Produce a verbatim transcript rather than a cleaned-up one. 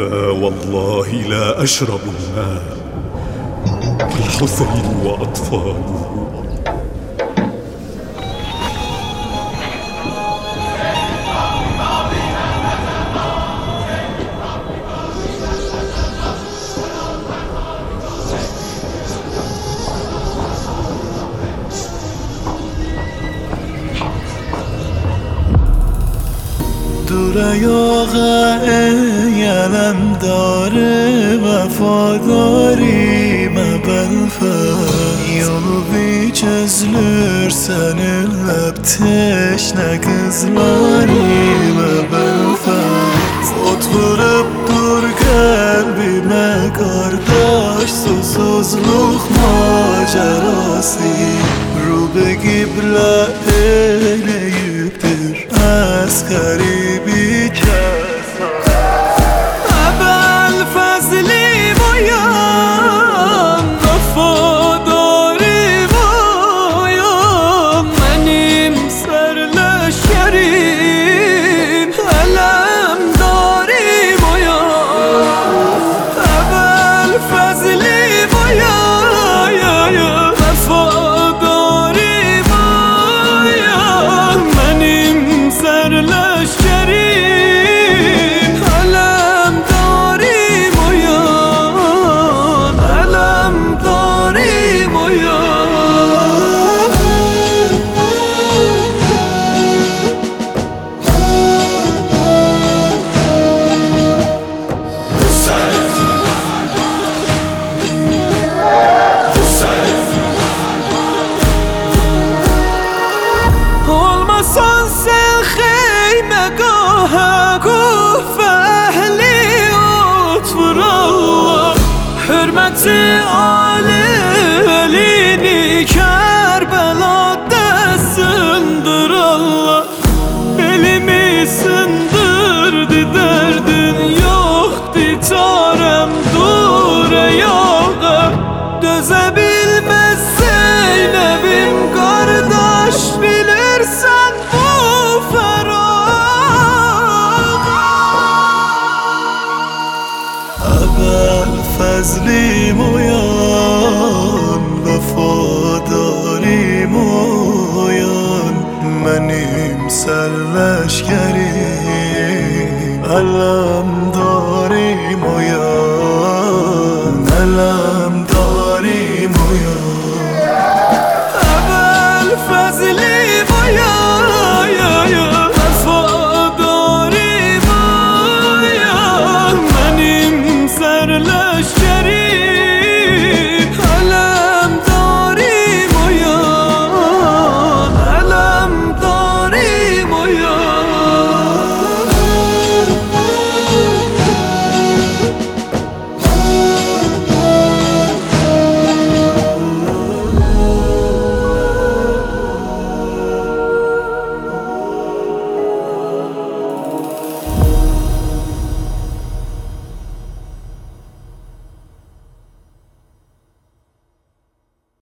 لا والله لا أشرب الماء، الحسين وأطفاله. دور یاغه علم داره وفاداری مبلفet Yolu çözülür senin hep teşne kızlarım mebelfet Oturup dur kalbime kardeş susuzluk macerası Rube gible eleyiptir askeri Hürmeti Ali elini Kerbela'da sındır Allah Belimi sındırdı derdin yoktu çarem dur ey ağa Döze bir